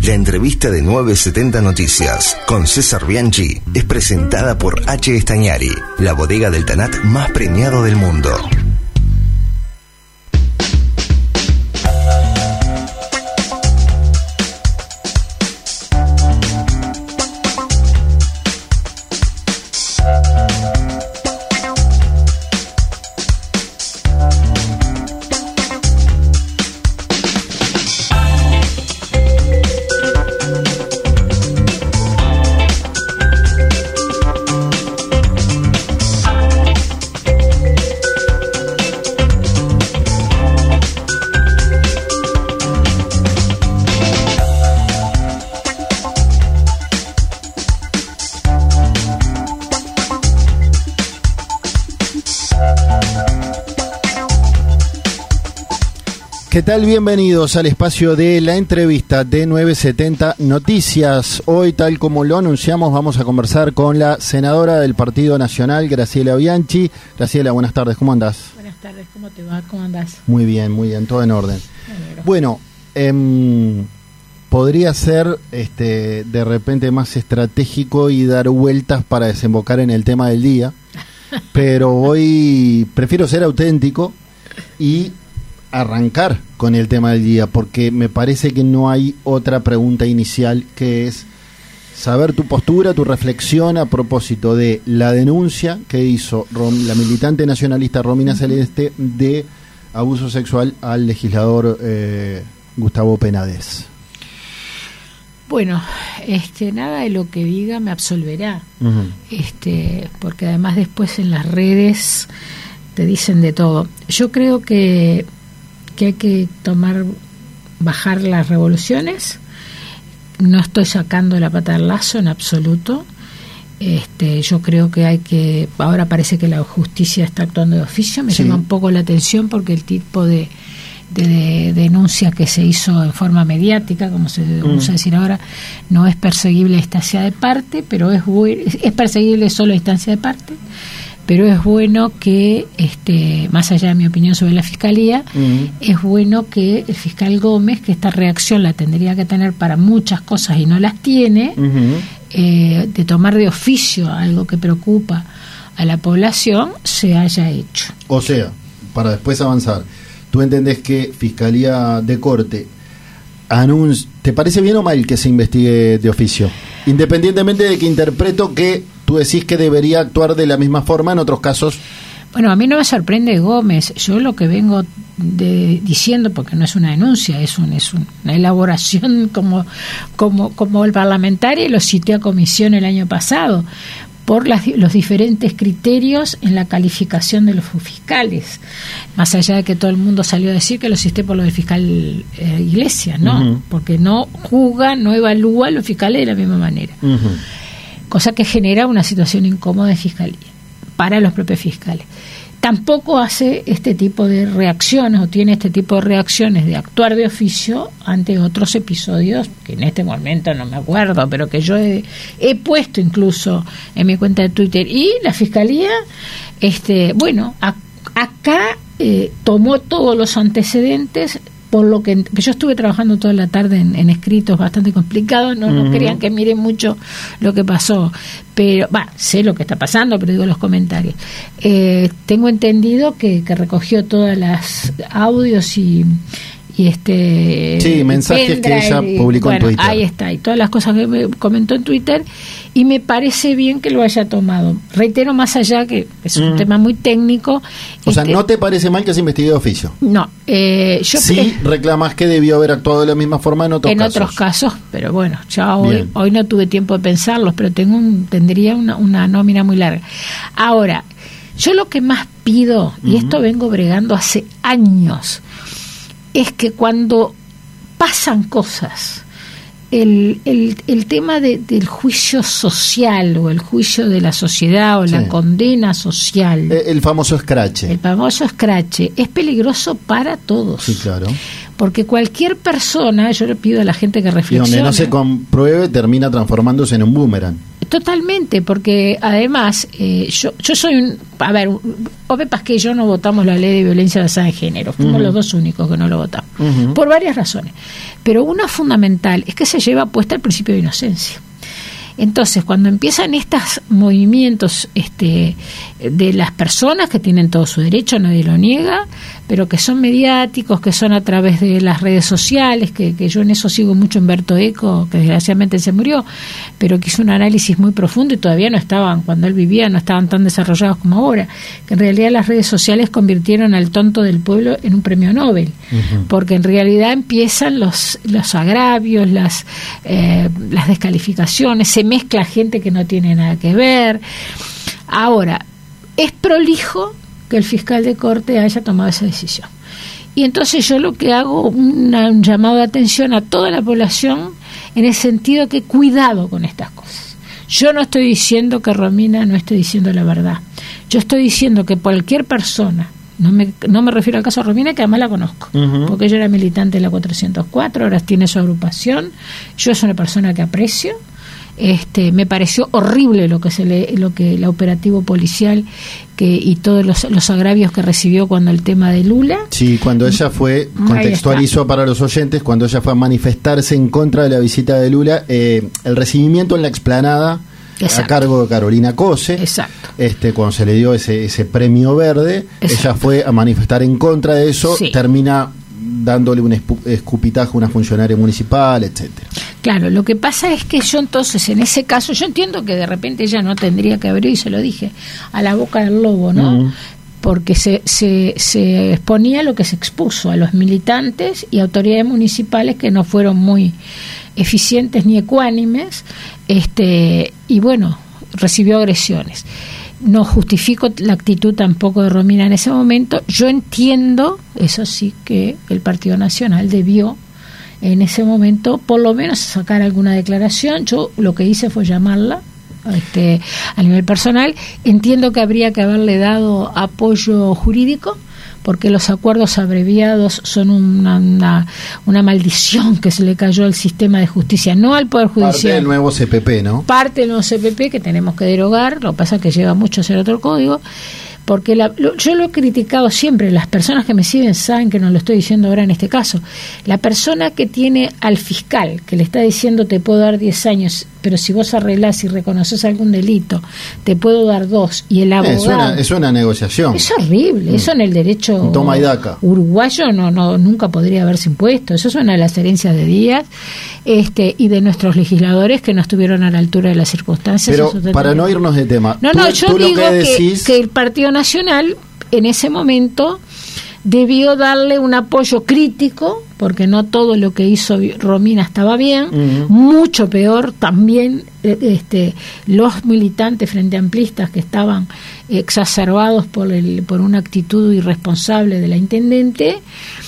La entrevista de 970 Noticias con César Bianchi es presentada por H. Estañari, la bodega del Tanat más premiado del mundo. ¿Qué tal? Bienvenidos al espacio de la entrevista de 970 Noticias. Hoy, tal como lo anunciamos, vamos a conversar con la senadora del Partido Nacional, Graciela Bianchi. Graciela, buenas tardes, ¿cómo andás? Buenas tardes, ¿cómo te va? ¿Cómo andás? Muy bien, todo en orden. Bueno, podría ser de repente más estratégico y dar vueltas para desembocar en el tema del día, pero hoy prefiero ser auténtico y arrancar con el tema del día, porque me parece que no hay otra pregunta inicial, que es saber tu postura, tu reflexión a propósito de la denuncia que hizo la militante nacionalista Romina Celeste de abuso sexual al legislador Gustavo Penades. Bueno, nada de lo que diga me absolverá, porque además después en las redes te dicen de todo. Yo creo que hay que bajar las revoluciones. No estoy sacando la pata del lazo en absoluto. Yo creo que ahora parece que la justicia está actuando de oficio. Me llama un poco la atención porque el tipo de denuncia que se hizo en forma mediática, como se usa decir ahora, no es perseguible a instancia de parte, pero es perseguible solo a instancia de parte. Pero es bueno que, más allá de mi opinión sobre la Fiscalía, es bueno que el fiscal Gómez, que esta reacción la tendría que tener para muchas cosas y no las tiene, de tomar de oficio algo que preocupa a la población, se haya hecho. O sea, para después avanzar, ¿tú entendés que Fiscalía de Corte te parece bien o mal que se investigue de oficio? Independientemente de que interpreto que tú decís que debería actuar de la misma forma en otros casos. Bueno, a mí no me sorprende Gómez. Yo lo que vengo diciendo, porque no es una denuncia, es una elaboración como el parlamentario, y lo cité a comisión el año pasado, por los diferentes criterios en la calificación de los fiscales. Más allá de que todo el mundo salió a decir que lo cité por lo del fiscal Iglesias, ¿no? Porque no juzga, no evalúa a los fiscales de la misma manera. Cosa que genera una situación incómoda de fiscalía para los propios fiscales. Tampoco hace este tipo de reacciones, o tiene este tipo de reacciones de actuar de oficio ante otros episodios que en este momento no me acuerdo, pero que yo he puesto incluso en mi cuenta de Twitter. Y la Fiscalía, acá tomó todos los antecedentes, por lo que yo estuve trabajando toda la tarde en escritos bastante complicados, no crean que mire mucho lo que pasó, pero sé lo que está pasando, pero digo los comentarios. Tengo entendido que recogió todas las audios y mensajes que ella publicó en Twitter. Ahí está, y todas las cosas que me comentó en Twitter, y me parece bien que lo haya tomado. Reitero, más allá que es un tema muy técnico. O sea, ¿no te parece mal que se investigue de oficio? No. Yo reclamas que debió haber actuado de la misma forma en otros casos. En otros casos, pero bueno, ya hoy no tuve tiempo de pensarlos, pero tendría una nómina muy larga. Ahora, yo lo que más pido, y esto vengo bregando hace años, es que cuando pasan cosas, el tema del juicio social, o el juicio de la sociedad, o la condena social, el famoso escrache. El famoso escrache es peligroso para todos. Sí, claro. Porque cualquier persona, yo le pido a la gente que reflexione, y donde no se compruebe termina transformándose en un boomerang. Totalmente, porque además yo soy a ver, vos pepas que yo no votamos la ley de violencia basada en género, fuimos los dos únicos que no lo votamos, por varias razones, pero una fundamental es que se lleva puesta el principio de inocencia. Entonces, cuando empiezan estos movimientos de las personas que tienen todo su derecho, nadie lo niega, pero que son mediáticos, que son a través de las redes sociales, que yo en eso sigo mucho Humberto Eco, que desgraciadamente se murió, pero que hizo un análisis muy profundo y todavía no estaban, cuando él vivía, no estaban tan desarrollados como ahora, que en realidad las redes sociales convirtieron al tonto del pueblo en un premio Nobel, porque en realidad empiezan los agravios, las descalificaciones, se mezcla gente que no tiene nada que ver. Ahora, es prolijo que el fiscal de corte haya tomado esa decisión. Y entonces yo lo que hago, un llamado de atención a toda la población en el sentido que cuidado con estas cosas. Yo no estoy diciendo que Romina no esté diciendo la verdad. Yo estoy diciendo que cualquier persona, no me refiero al caso de Romina, que además la conozco, porque ella era militante de la 404, ahora tiene su agrupación. Yo es una persona que aprecio. Me pareció horrible lo que el operativo policial y todos los agravios que recibió cuando el tema de Lula. Sí, cuando ella fue, contextualizó para los oyentes, cuando ella fue a manifestarse en contra de la visita de Lula, el recibimiento en la explanada. Exacto. A cargo de Carolina Cose. Exacto. Cuando se le dio ese premio verde, exacto, ella fue a manifestar en contra de eso, sí, termina dándole un escupitajo a una funcionaria municipal, etcétera. Claro, lo que pasa es que yo entonces, en ese caso, yo entiendo que de repente ella no tendría que haber ido, y se lo dije, a la boca del lobo, ¿no? Porque se exponía lo que se expuso a los militantes y autoridades municipales que no fueron muy eficientes ni ecuánimes, y bueno, recibió agresiones. No justifico la actitud tampoco de Romina en ese momento. Yo entiendo, eso sí, que el Partido Nacional debió en ese momento por lo menos sacar alguna declaración. Yo lo que hice fue llamarla a nivel personal. Entiendo que habría que haberle dado apoyo jurídico, porque los acuerdos abreviados son una maldición que se le cayó al sistema de justicia, no al Poder Judicial. Parte del nuevo CPP, ¿no? Parte del nuevo CPP que tenemos que derogar, lo que pasa es que lleva mucho a ser otro código, porque yo lo he criticado siempre, las personas que me siguen saben que no lo estoy diciendo ahora en este caso. La persona que tiene al fiscal, que le está diciendo te puedo dar 10 años, pero si vos arreglás y reconoces algún delito, te puedo dar 2, y el abogado... Es una negociación. Es horrible, eso en el derecho toma y daca uruguayo nunca podría haberse impuesto. Eso es una de las herencias de Díaz y de nuestros legisladores que no estuvieron a la altura de las circunstancias. Pero para no irnos de tema, yo digo que el Partido Nacional en ese momento debió darle un apoyo crítico, porque no todo lo que hizo Romina estaba bien, mucho peor también los militantes frente amplistas que estaban exacerbados por una actitud irresponsable de la intendente,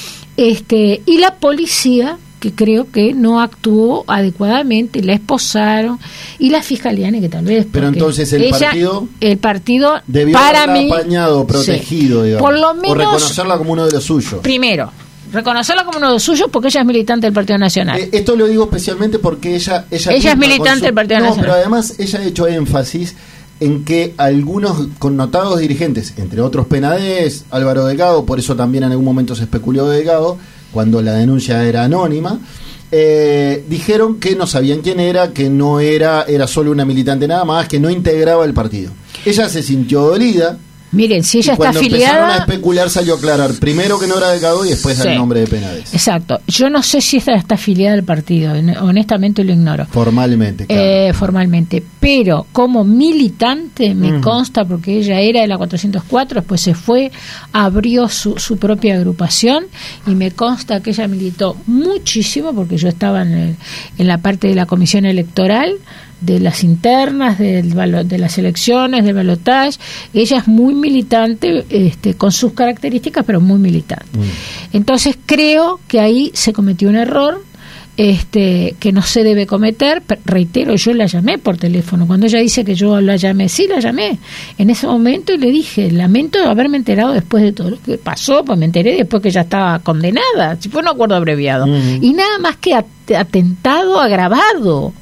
y la policía, que creo que no actuó adecuadamente, la esposaron, y la fiscalía, que tal vez... Pero entonces el partido debió para haberla mí, apañado, protegido, sí, digamos, por lo menos, o reconocerla como uno de los suyos. Primero, reconocerla como uno de los suyos porque ella es militante del Partido Nacional. Esto lo digo especialmente porque ella es militante del Partido Nacional. Pero además ella ha hecho énfasis en que algunos connotados dirigentes, entre otros Penades, Álvaro Delgado, por eso también en algún momento se especuló de Delgado, cuando la denuncia era anónima, dijeron que no sabían quién era, que no era solo una militante nada más, que no integraba el partido. Ella se sintió dolida. Miren, si ella está afiliada... Cuando empezaron a especular salió a aclarar primero que no era Delgado y después el nombre de Penades. Exacto. Yo no sé si esta está afiliada al partido, honestamente lo ignoro. Formalmente, claro. Formalmente. Pero como militante me consta, porque ella era de la 404, después se fue, abrió su propia agrupación, y me consta que ella militó muchísimo, porque yo estaba en la parte de la comisión electoral, de las internas, de las elecciones, del balotaje. Ella es muy militante, con sus características, pero muy militante. Entonces creo que ahí se cometió un error, que no se debe cometer. Reitero, yo la llamé por teléfono. Cuando ella dice que yo la llamé, sí la llamé en ese momento, y le dije, lamento haberme enterado después de todo lo que pasó, pues me enteré después que ya estaba condenada, si fue un acuerdo abreviado, y nada más que atentado agravado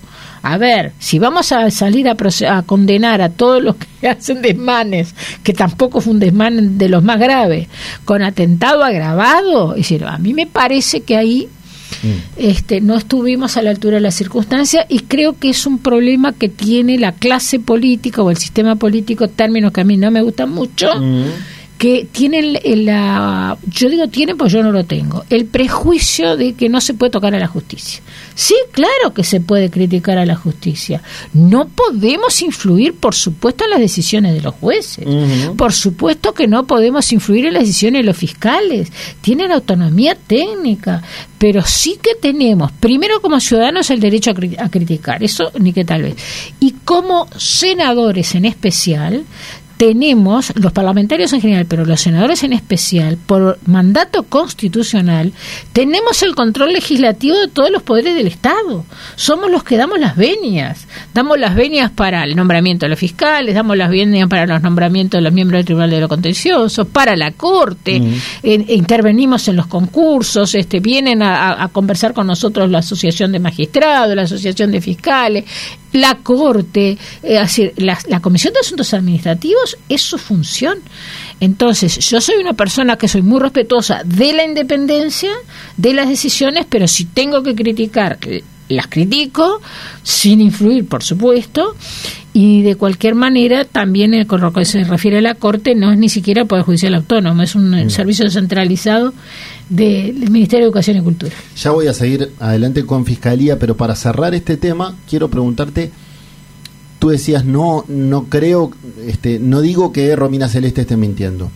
A ver, si vamos a salir a condenar a todos los que hacen desmanes, que tampoco fue un desmán de los más graves, con atentado agravado, es decir, a mí me parece que ahí no estuvimos a la altura de las circunstancias, y creo que es un problema que tiene la clase política o el sistema político, términos que a mí no me gustan mucho, que tienen yo digo tienen, pues yo no lo tengo, el prejuicio de que no se puede tocar a la justicia. Sí, claro que se puede criticar a la justicia. No podemos influir, por supuesto, en las decisiones de los jueces. Por supuesto que no podemos influir en las decisiones de los fiscales. Tienen autonomía técnica, pero sí que tenemos, primero como ciudadanos, el derecho a criticar. Eso ni que tal vez. Y como senadores en especial, tenemos, los parlamentarios en general, pero los senadores en especial, por mandato constitucional, tenemos el control legislativo de todos los poderes del Estado. Somos los que damos las venias. Damos las venias para el nombramiento de los fiscales, damos las venias para los nombramientos de los miembros del Tribunal de lo Contencioso, para la Corte, intervenimos en los concursos, vienen a conversar con nosotros la Asociación de Magistrados, la Asociación de Fiscales, la Corte, la Comisión de Asuntos Administrativos, es su función. Entonces, yo soy una persona que soy muy respetuosa de la independencia, de las decisiones, pero si tengo que criticar, las critico, sin influir, por supuesto, y de cualquier manera, también con lo que se refiere a la Corte, no es ni siquiera el Poder Judicial Autónomo, es un servicio centralizado del Ministerio de Educación y Cultura. Ya voy a seguir adelante con Fiscalía, pero para cerrar este tema, quiero preguntarte, tú decías, no creo, no digo que Romina Celeste esté mintiendo.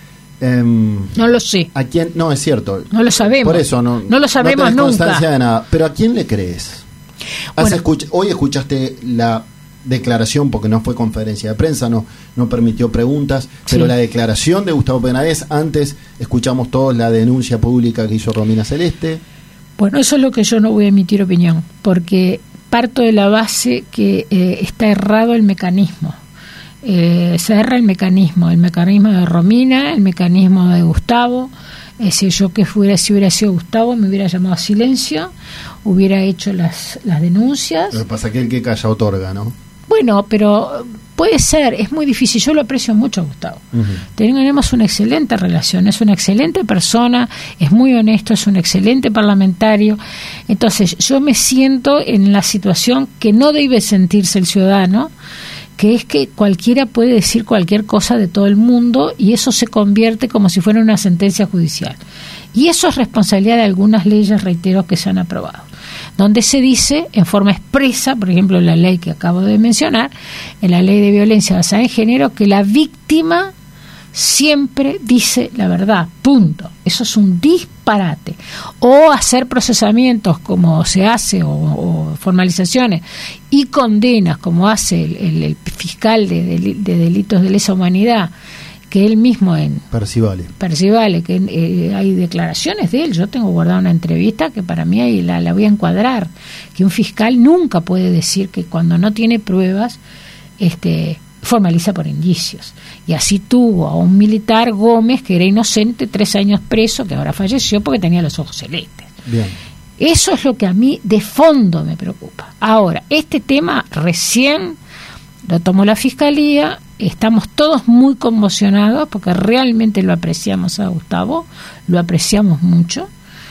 No lo sé. ¿A quién? No, es cierto. No lo sabemos. Por eso no lo sabemos no tenés nunca. Constancia de nada. Pero ¿a quién le crees? Bueno, Hoy escuchaste la declaración, porque no fue conferencia de prensa, no permitió preguntas, pero la declaración de Gustavo Penades, antes escuchamos todos la denuncia pública que hizo Romina Celeste. Bueno, eso es lo que yo no voy a emitir opinión, porque parto de la base que está errado el mecanismo. Se erra el mecanismo de Romina, el mecanismo de Gustavo. Si hubiera sido Gustavo, me hubiera llamado a silencio, hubiera hecho las denuncias. Lo que pasa es que el que calla otorga, ¿no? Bueno, pero puede ser, es muy difícil. Yo lo aprecio mucho a Gustavo. Tenemos una excelente relación, es una excelente persona, es muy honesto, es un excelente parlamentario. Entonces, yo me siento en la situación que no debe sentirse el ciudadano, que es que cualquiera puede decir cualquier cosa de todo el mundo y eso se convierte como si fuera una sentencia judicial. Y eso es responsabilidad de algunas leyes, reitero, que se han aprobado, donde se dice en forma expresa, por ejemplo, en la ley que acabo de mencionar, en la ley de violencia basada en género, que la víctima siempre dice la verdad, punto. Eso es un disparate. O hacer procesamientos como se hace, o formalizaciones y condenas como hace el fiscal de delitos de lesa humanidad, que él mismo en Percivale, que hay declaraciones de él. Yo tengo guardada una entrevista que para mí ahí la voy a encuadrar, que un fiscal nunca puede decir que cuando no tiene pruebas formaliza por indicios. Y así tuvo a un militar, Gómez, que era inocente, 3 años preso, que ahora falleció porque tenía los ojos celestes. Bien. Eso es lo que a mí de fondo me preocupa. Ahora, este tema recién lo tomó la Fiscalía, estamos todos muy conmocionados porque realmente lo apreciamos a Gustavo, lo apreciamos mucho,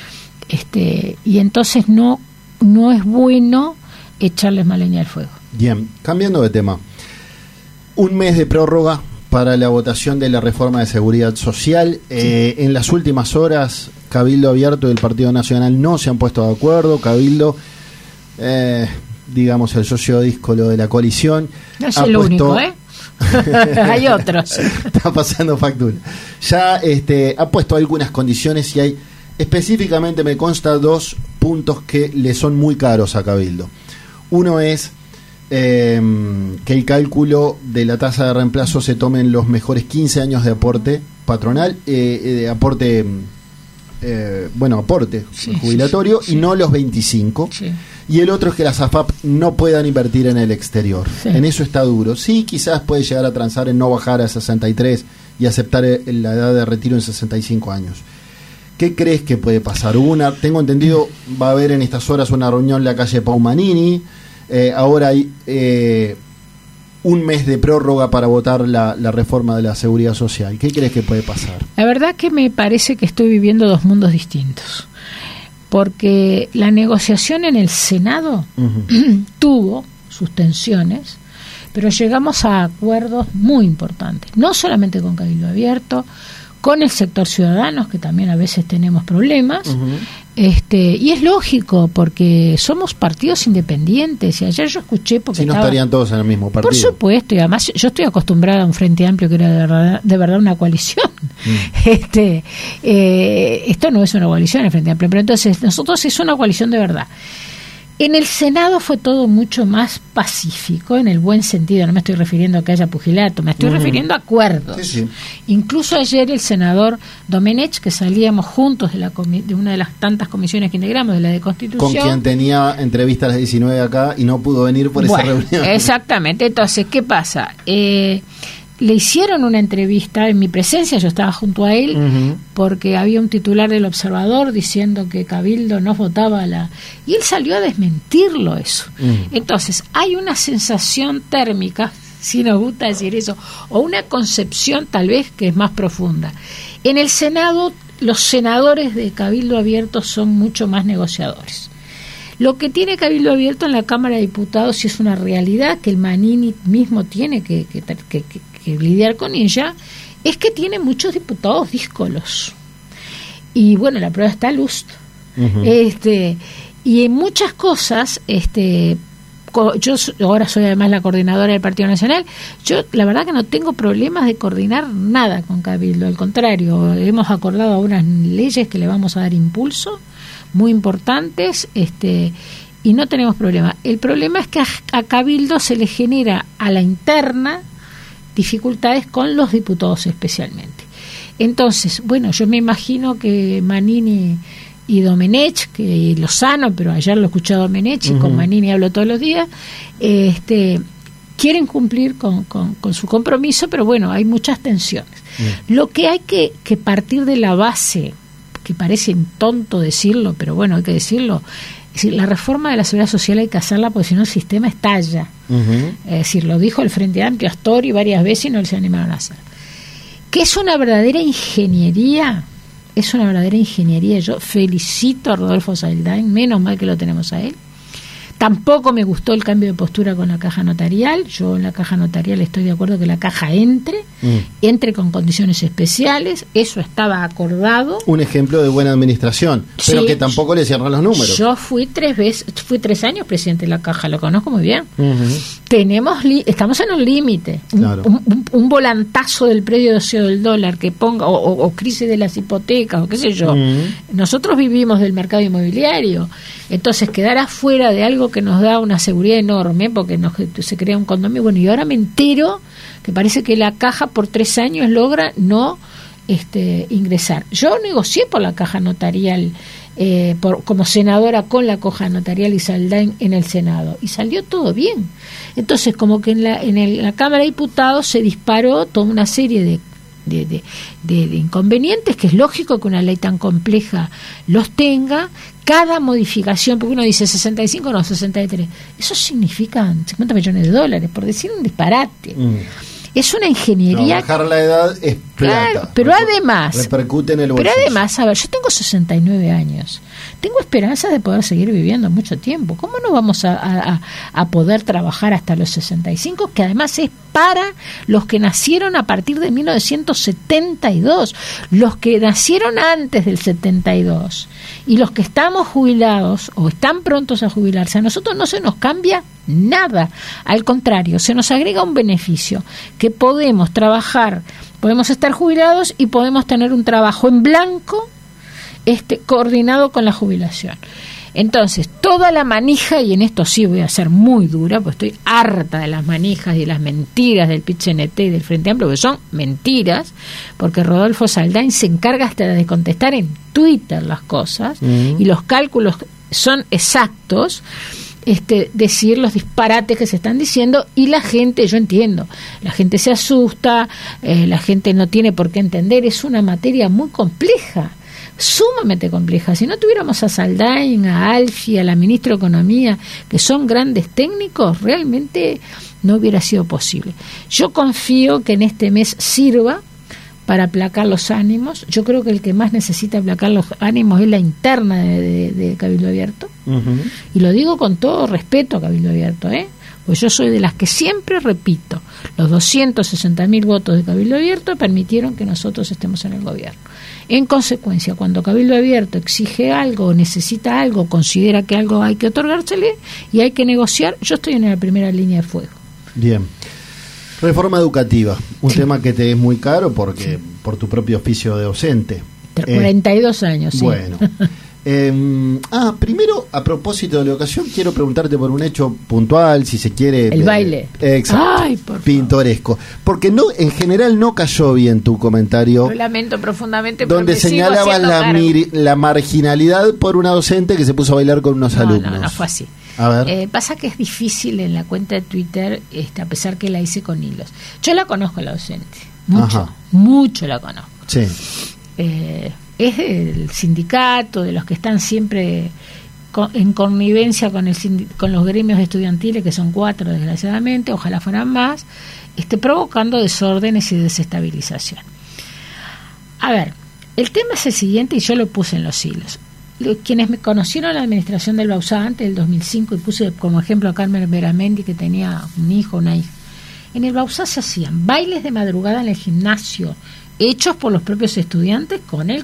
y entonces no es bueno echarles más leña al fuego. Bien, cambiando de tema. Un mes de prórroga para la votación de la reforma de seguridad social. En las últimas horas, Cabildo Abierto y el Partido Nacional no se han puesto de acuerdo. Cabildo, digamos, el socio díscolo de la coalición. No es el único, hay otros. Está pasando factura. Ya ha puesto algunas condiciones y hay, específicamente me consta, 2 puntos que le son muy caros a Cabildo. Uno es que el cálculo de la tasa de reemplazo se tome en los mejores 15 años de aporte patronal, aporte jubilatorio, y no los 25. Sí. Y el otro es que las AFAP no puedan invertir en el exterior. Sí. En eso está duro. Sí, quizás puede llegar a transar en no bajar a 63 y aceptar la edad de retiro en 65 años. ¿Qué crees que puede pasar? Tengo entendido, va a haber en estas horas una reunión en la calle Paumanini. ahora hay un mes de prórroga para votar la reforma de la seguridad social. ¿Qué crees que puede pasar? La verdad que me parece que estoy viviendo dos mundos distintos, porque la negociación en el Senado tuvo sus tensiones, pero llegamos a acuerdos muy importantes, no solamente con Cabildo Abierto, con el sector ciudadanos, que también a veces tenemos problemas, y es lógico, porque somos partidos independientes, y ayer yo escuché... porque si no estarían todos en el mismo partido. Por supuesto, y además yo estoy acostumbrada a un Frente Amplio que era de verdad una coalición. Esto no es una coalición, el Frente Amplio, pero entonces nosotros es una coalición de verdad. En el Senado fue todo mucho más pacífico, en el buen sentido. No me estoy refiriendo a que haya pugilato, me estoy refiriendo a acuerdos. Sí, sí. Incluso ayer el senador Domenech, que salíamos juntos de una de las tantas comisiones que integramos, de la de Constitución. Con quien tenía entrevista a las 19 acá y no pudo venir por esa reunión. Exactamente. Entonces, ¿qué pasa? Le hicieron una entrevista en mi presencia, yo estaba junto a él, porque había un titular del Observador diciendo que Cabildo no votaba y él salió a desmentirlo eso. Entonces, hay una sensación térmica, si nos gusta decir eso, o una concepción tal vez que es más profunda. En el Senado, los senadores de Cabildo Abierto son mucho más negociadores. Lo que tiene Cabildo Abierto en la Cámara de Diputados, y es una realidad que el Manini mismo tiene que lidiar con ella, es que tiene muchos diputados díscolos. Y bueno, la prueba está Lust. Y en muchas cosas, yo ahora soy además la coordinadora del Partido Nacional, yo la verdad que no tengo problemas de coordinar nada con Cabildo, al contrario, hemos acordado unas leyes que le vamos a dar impulso, muy importantes, y no tenemos problema. El problema es que a Cabildo se le genera a la interna dificultades con los diputados especialmente. Entonces, bueno, yo me imagino que Manini y Domenech, que Lozano, pero ayer lo escuché a Domenech y con Manini hablo todos los días, quieren cumplir con su compromiso, pero bueno, hay muchas tensiones. Lo que hay que partir de la base, que parece tonto decirlo, pero bueno, hay que decirlo, es decir, la reforma de la seguridad social hay que hacerla porque si no el sistema estalla. Es decir, lo dijo el Frente Amplio, Astori varias veces y no se animaron a hacer. Que es una verdadera ingeniería, yo felicito a Rodolfo Saldain, menos mal que lo tenemos a él. Tampoco me gustó el cambio de postura con la caja notarial. Yo en la caja notarial estoy de acuerdo que la caja entre con condiciones especiales. Eso estaba acordado. Un ejemplo de buena administración, pero que tampoco le cierran los números. Yo fui 3 años presidente de la caja, lo conozco muy bien. Estamos en un límite. Claro. Un volantazo del precio del dólar que ponga, o crisis de las hipotecas, o qué sé yo. Nosotros vivimos del mercado inmobiliario. Entonces, quedar afuera de algo que nos da una seguridad enorme, porque se crea un condominio. Bueno, y ahora me entero que parece que la caja por 3 años logra no ingresar. Yo negocié por la caja notarial, como senadora con la caja notarial y Saldain en el Senado, y salió todo bien. Entonces, como que en la Cámara de Diputados se disparó toda una serie de inconvenientes, que es lógico que una ley tan compleja los tenga. Cada modificación, porque uno dice 65, no, 63, eso significa 50 millones de dólares, por decir un disparate. Es una ingeniería. No, bajar la edad es plata. Claro, pero además repercute en el bolsillo. Pero además, a ver, yo tengo 69 años. Tengo esperanzas de poder seguir viviendo mucho tiempo. ¿Cómo no vamos a poder trabajar hasta los 65? Que además es para los que nacieron a partir de 1972, los que nacieron antes del 72 y los que estamos jubilados o están prontos a jubilarse. A nosotros no se nos cambia nada. Al contrario, se nos agrega un beneficio, que podemos trabajar, podemos estar jubilados y podemos tener un trabajo en blanco coordinado con la jubilación. Entonces, toda la manija, y en esto sí voy a ser muy dura, pues estoy harta de las manijas y las mentiras del PIT-CNT y del Frente Amplio, que son mentiras, porque Rodolfo Saldain se encarga hasta de contestar en Twitter las cosas, y los cálculos son exactos, decir los disparates que se están diciendo, y la gente, yo entiendo, la gente se asusta, la gente no tiene por qué entender, es una materia muy compleja. sumamente compleja. Si no tuviéramos a Saldain, a Alfi, a la ministra de Economía, que son grandes técnicos, realmente no hubiera sido posible. Yo confío que en este mes sirva para aplacar los ánimos. Yo creo que el que más necesita aplacar los ánimos es la interna de Cabildo Abierto. Y lo digo con todo respeto a Cabildo Abierto, pues yo soy de las que siempre repito, los 260.000 votos de Cabildo Abierto permitieron que nosotros estemos en el gobierno. En consecuencia, cuando Cabildo Abierto exige algo, necesita algo, considera que algo hay que otorgársele y hay que negociar, yo estoy en la primera línea de fuego. Bien. Reforma educativa, un tema que te es muy caro porque por tu propio oficio de docente. 42 años, sí. Bueno. Primero, a propósito de la educación, quiero preguntarte por un hecho puntual, si se quiere. El baile. Exacto. Ay, por pintoresco. Porque no, en general no cayó bien tu comentario. Lo lamento profundamente. Donde señalabas la marginalidad por una docente que se puso a bailar con unos alumnos. No fue así. A ver. Pasa que es difícil en la cuenta de Twitter, a pesar que la hice con hilos. Yo la conozco a la docente. Mucho la conozco. Sí. Es del sindicato, de los que están siempre en connivencia con los gremios estudiantiles, que son 4 desgraciadamente, ojalá fueran más, provocando desórdenes y desestabilización. A ver, el tema es el siguiente, y yo lo puse en los hilos. Quienes me conocieron la administración del Bauzá antes del 2005, y puse como ejemplo a Carmen Beramendi, que tenía un hijo, una hija. En el Bauzá se hacían bailes de madrugada en el gimnasio, hechos por los propios estudiantes con el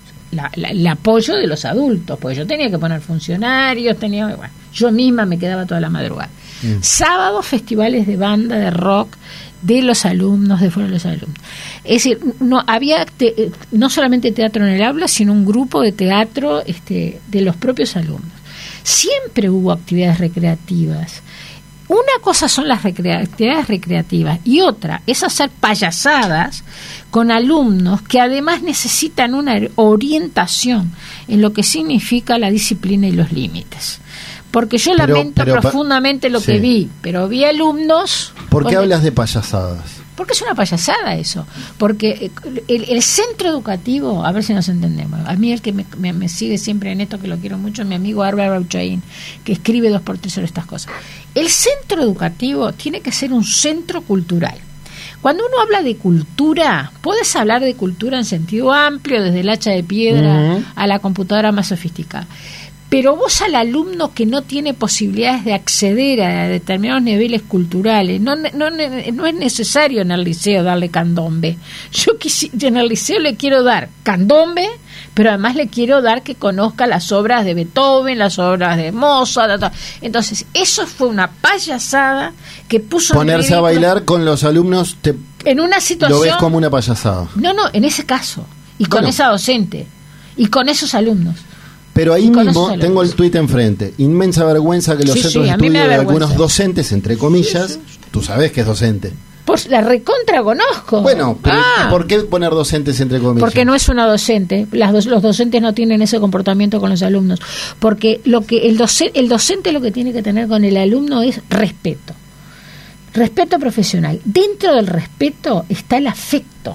apoyo de los adultos, porque yo tenía que poner funcionarios, yo misma me quedaba toda la madrugada. Sábado, festivales de banda, de rock, de los alumnos, de fuera de los alumnos. Es decir, no había no solamente teatro en el aula, sino un grupo de teatro de los propios alumnos. Siempre hubo actividades recreativas. Una cosa son las actividades recreativas y otra es hacer payasadas con alumnos que además necesitan una orientación en lo que significa la disciplina y los límites. Porque yo lamento profundamente lo que vi, pero vi alumnos... ¿Por qué hablas de payasadas? Porque es una payasada eso. Porque el centro educativo, a ver si nos entendemos, a mí el que me sigue siempre en esto, que lo quiero mucho, es mi amigo Álvaro Auchaín, que escribe 2x3 sobre estas cosas. El centro educativo tiene que ser un centro cultural. Cuando uno habla de cultura, puedes hablar de cultura en sentido amplio, desde el hacha de piedra a la computadora más sofisticada. Pero vos al alumno que no tiene posibilidades de acceder a determinados niveles culturales, no es necesario en el liceo darle candombe. Yo en el liceo le quiero dar candombe, pero además le quiero dar que conozca las obras de Beethoven, las obras de Mozart. Entonces, eso fue una payasada que puso... Ponerse a bailar con los alumnos, en una situación... ¿Lo ves como una payasada? No, en ese caso. Y con esa docente. Y con esos alumnos. Pero ahí mismo tengo el tuit enfrente. Inmensa vergüenza que los centros de estudio de algunos docentes, entre comillas, tú sabes que es docente. Pues la recontra conozco. Bueno, pero ¿por qué poner docentes entre comillas? Porque no es una docente. Los docentes no tienen ese comportamiento con los alumnos. Porque el docente lo que tiene que tener con el alumno es respeto. Respeto profesional. Dentro del respeto está el afecto.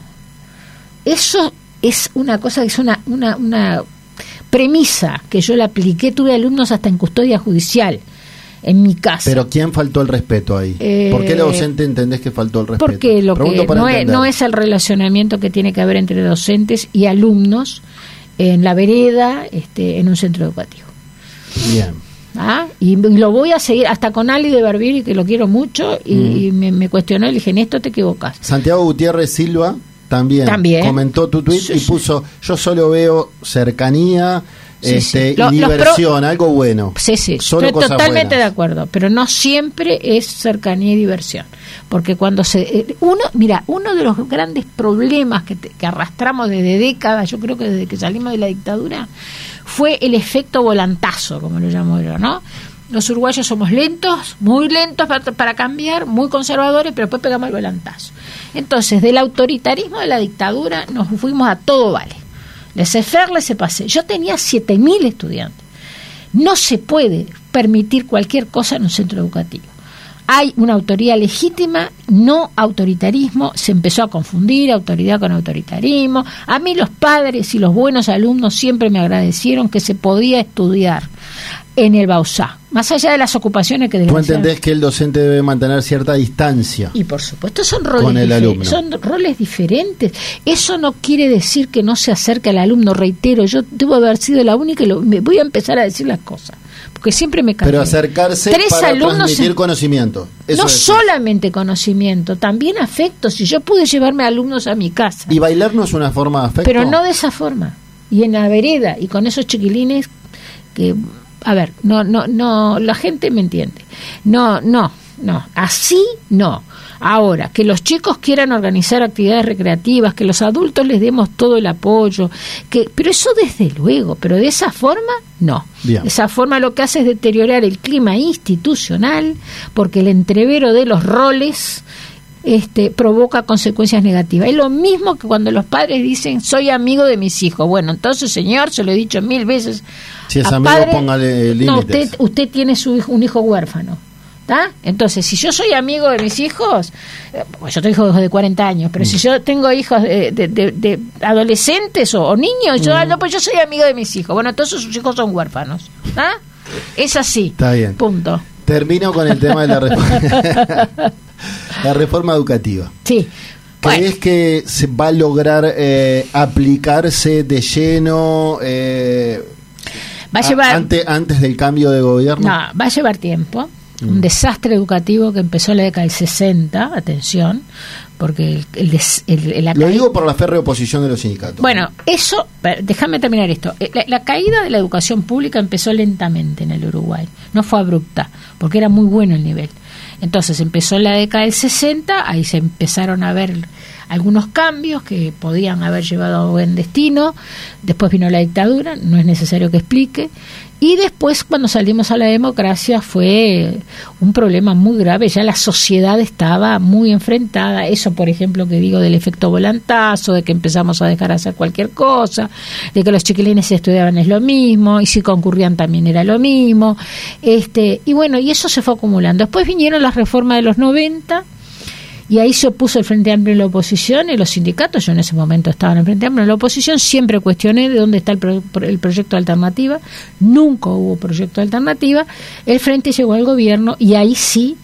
Eso es una cosa que es una premisa que yo la apliqué. Tuve alumnos hasta en custodia judicial en mi casa. Pero ¿quién faltó el respeto ahí? ¿Por qué la docente entendés que faltó el respeto? Porque lo que no es el relacionamiento que tiene que haber entre docentes y alumnos en la vereda, en un centro educativo. Bien. Y lo voy a seguir hasta con Ali de Barbiri, que lo quiero mucho, y me cuestionó y le dije, en esto te equivocas. Santiago Gutiérrez Silva también comentó tu tweet y puso, yo solo veo cercanía y diversión, algo bueno. Sí, estoy totalmente de acuerdo, pero no siempre es cercanía y diversión, porque cuando uno de los grandes problemas que arrastramos desde décadas, yo creo que desde que salimos de la dictadura, fue el efecto volantazo, como lo llamo yo, ¿no? Los uruguayos somos lentos, muy lentos para cambiar, muy conservadores, pero después pegamos el volantazo. Entonces, del autoritarismo de la dictadura nos fuimos a todo vale. Laissez-faire, laissez-passer. Yo tenía 7.000 estudiantes. No se puede permitir cualquier cosa en un centro educativo. hay una autoridad legítima, no autoritarismo. Se empezó a confundir autoridad con autoritarismo. A mí los padres y los buenos alumnos siempre me agradecieron que se podía estudiar en el Bauzá, más allá de las ocupaciones que ¿Tú entendés que el docente debe mantener cierta distancia? Y por supuesto son roles con el alumno. Son roles diferentes. Eso no quiere decir que no se acerque al alumno. Reitero, yo debo haber sido la única y me voy a empezar a decir las cosas, porque siempre me cambié. Pero acercarse para transmitir conocimiento. Eso no es solamente conocimiento, también afecto. Si yo pude llevarme alumnos a mi casa. ¿Y bailar no es una forma de afecto? Pero no de esa forma. Y en la vereda, y con esos chiquilines que... A ver, no, la gente me entiende. No, así no. Ahora, que los chicos quieran organizar actividades recreativas, que los adultos les demos todo el apoyo, pero eso desde luego, pero de esa forma, no. Bien. De esa forma lo que hace es deteriorar el clima institucional, porque el entrevero de los roles provoca consecuencias negativas. Es lo mismo que cuando los padres dicen soy amigo de mis hijos. Bueno, entonces, señor, se lo he dicho 1000 veces. Si es amigo, padre, póngale límites. No, usted tiene un hijo huérfano. ¿Tá? Entonces, si yo soy amigo de mis hijos, pues yo tengo hijos de 40 años, pero si yo tengo hijos de adolescentes o niños, pues yo soy amigo de mis hijos. Bueno, entonces sus hijos son huérfanos. ¿Tá? Es así. Está bien. Punto. Termino con el tema de la reforma. La reforma educativa. Sí. ¿Crees que se va a lograr aplicarse de lleno va a llevar, antes del cambio de gobierno? No, va a llevar tiempo. Un desastre educativo que empezó en la década del 60, atención, porque lo digo por la férrea oposición de los sindicatos. Bueno, eso, déjame terminar esto. La caída de la educación pública empezó lentamente en el Uruguay, no fue abrupta, porque era muy bueno el nivel. Entonces empezó en la década del 60, ahí se empezaron a ver algunos cambios que podían haber llevado a buen destino. Después vino la dictadura, no es necesario que explique. Y después, cuando salimos a la democracia, fue un problema muy grave. Ya la sociedad estaba muy enfrentada. Eso, por ejemplo, que digo del efecto volantazo, de que empezamos a dejar hacer cualquier cosa, de que los chiquilines si estudiaban es lo mismo, y si concurrían también era lo mismo. Y bueno, y eso se fue acumulando. Después vinieron las reformas de los 90, y ahí se opuso el Frente Amplio en la oposición y los sindicatos. Yo en ese momento estaba en el Frente Amplio en la oposición, siempre cuestioné de dónde está el proyecto de alternativa. Nunca hubo proyecto de alternativa. El Frente llegó al gobierno y ahí sí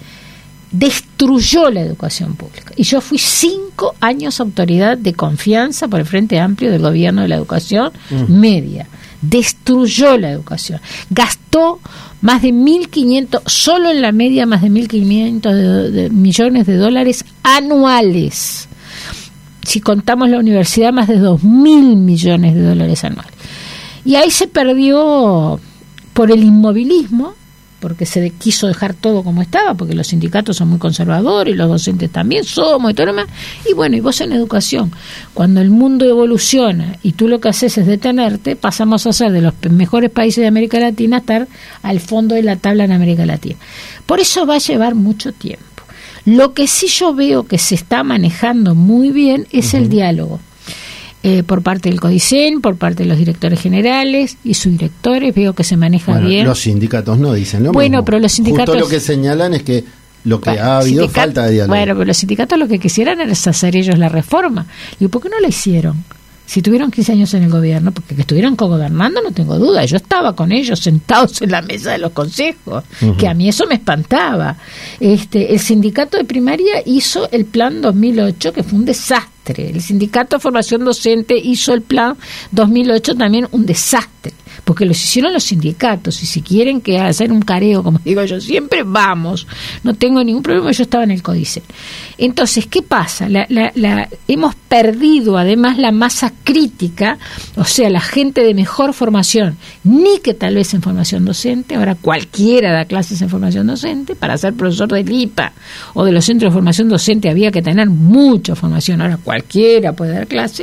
destruyó la educación pública. Y yo fui 5 años autoridad de confianza por el Frente Amplio del gobierno de la educación media. Destruyó la educación. Gastó más de 1.500, solo en la media, más de 1.500 millones de dólares anuales. Si contamos la universidad, más de 2.000 millones de dólares anuales. Y ahí se perdió por el inmovilismo, porque se quiso dejar todo como estaba, porque los sindicatos son muy conservadores y los docentes también somos y todo lo demás. Y bueno, y vos en educación, cuando el mundo evoluciona y tú lo que haces es detenerte, pasamos a ser de los mejores países de América Latina a estar al fondo de la tabla en América Latina. Por eso va a llevar mucho tiempo. Lo que sí yo veo que se está manejando muy bien es el diálogo. Por parte del CODICEN, por parte de los directores generales y subdirectores, veo que se maneja bien. Los sindicatos no dicen lo mismo. Pero los sindicatos... Justo lo que señalan es que lo que ha habido es falta de diálogo. Bueno, pero los sindicatos lo que quisieran era hacer ellos la reforma. ¿Y por qué no la hicieron? Si tuvieron 15 años en el gobierno, porque que estuvieran cogobernando, no tengo duda. Yo estaba con ellos sentados en la mesa de los consejos, que a mí eso me espantaba. El sindicato de primaria hizo el plan 2008, que fue un desastre. El sindicato de formación docente hizo el plan 2008, también un desastre, porque los hicieron los sindicatos. Y si quieren que hacer un careo, como digo yo, siempre vamos, no tengo ningún problema. Yo estaba en el CODICEN. Entonces, ¿qué pasa? Hemos perdido además la masa crítica, o sea, la gente de mejor formación, ni que tal vez en formación docente. Ahora cualquiera da clases en formación docente. Para ser profesor del IPA o de los centros de formación docente había que tener mucha formación. Ahora cualquiera puede dar clase.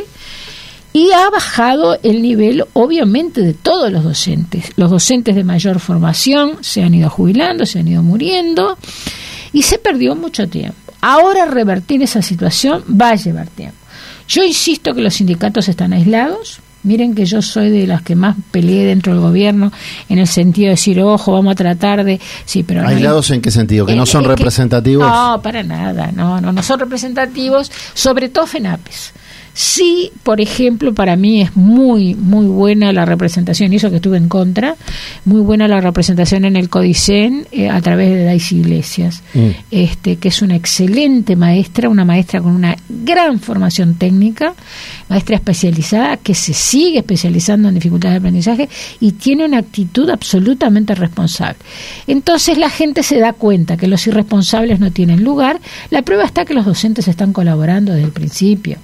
Y ha bajado el nivel, obviamente, de todos los docentes. Los docentes de mayor formación se han ido jubilando, se han ido muriendo, y se perdió mucho tiempo. Ahora revertir esa situación va a llevar tiempo. Yo insisto que los sindicatos están aislados, Miren que yo soy de las que más peleé dentro del gobierno en el sentido de decir, ojo, vamos a tratar de... Sí, pero ¿aislados en qué sentido? ¿Que no son representativos? No, para nada, no son representativos, sobre todo FENAPES. Sí, por ejemplo, para mí es muy buena la representación, y eso que estuve en contra, muy buena la representación en el CODICEN a través de Daisy Iglesias, que es una excelente maestra, una maestra con una gran formación técnica, maestra especializada, que se sigue especializando en dificultades de aprendizaje y tiene una actitud absolutamente responsable. Entonces la gente se da cuenta que los irresponsables no tienen lugar. La prueba está que los docentes están colaborando desde el principio.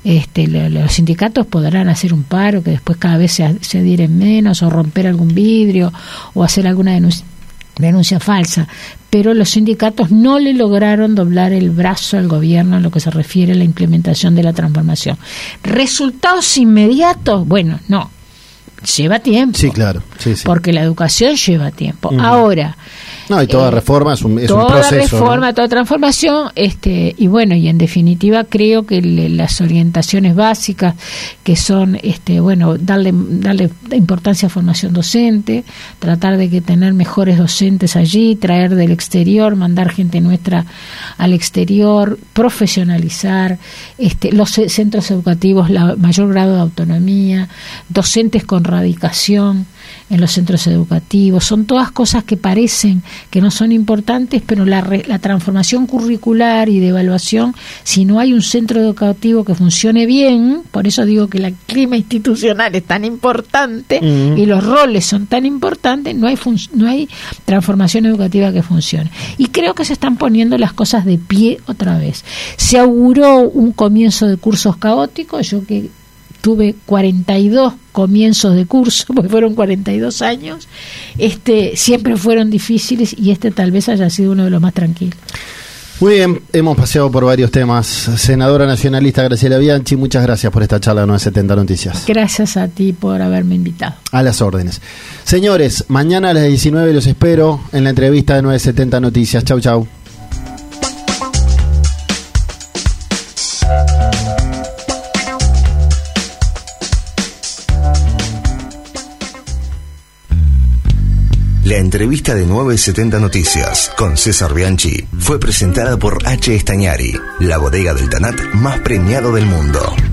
Los sindicatos podrán hacer un paro que después cada vez se adhieren menos, o romper algún vidrio o hacer alguna denuncia falsa, pero los sindicatos no le lograron doblar el brazo al gobierno en lo que se refiere a la implementación de la transformación. ¿Resultados inmediatos? Bueno, no, lleva tiempo. Sí, claro. Sí. Porque la educación lleva tiempo. Ahora... No, y toda reforma es un proceso. Toda reforma, ¿no? Toda transformación, y bueno, y en definitiva creo que las orientaciones básicas que son, darle importancia a formación docente, tratar de que tener mejores docentes allí, traer del exterior, mandar gente nuestra al exterior, profesionalizar, los centros educativos, mayor grado de autonomía, docentes con radicación en los centros educativos, son todas cosas que parecen que no son importantes, pero la transformación curricular y de evaluación, si no hay un centro educativo que funcione bien, por eso digo que el clima institucional es tan importante y los roles son tan importantes, no hay transformación educativa que funcione. Y creo que se están poniendo las cosas de pie otra vez. Se auguró un comienzo de cursos caóticos, yo que tuve 42 comienzos de curso, porque fueron 42 años, siempre fueron difíciles y tal vez haya sido uno de los más tranquilos. Muy bien, hemos paseado por varios temas. Senadora nacionalista Graciela Bianchi, muchas gracias por esta charla de 970 Noticias. Gracias a ti por haberme invitado. A las órdenes. Señores, mañana a las 19 los espero en la entrevista de 970 Noticias. Chau, chau. La entrevista de 970 Noticias con César Bianchi fue presentada por H. Estañari, la bodega del Tanat más premiado del mundo.